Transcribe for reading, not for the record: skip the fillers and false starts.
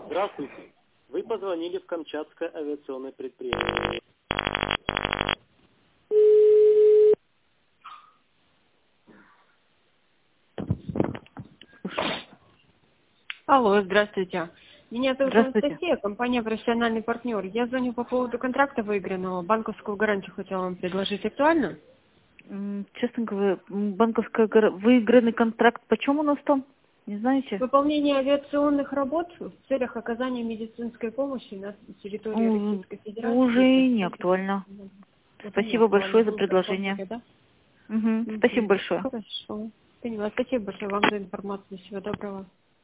Здравствуйте. Вы позвонили в Камчатское авиационное предприятие. Алло, здравствуйте. Меня зовут Здравствуйте. Анастасия, компания «Профессиональный партнер». Я звоню по поводу контракта выигранного. Банковскую гарантию хотела вам предложить. Актуально? Честно говоря, выигранный контракт, почем у нас там? Не знаете? Выполнение авиационных работ в целях оказания медицинской помощи на территории Российской Уже и не Федерации. актуально. Это не Спасибо актуально. большое за Вы уже предложение. оформили, да? Спасибо большое. Хорошо. Поняла. Спасибо большое вам за информацию. Всего доброго.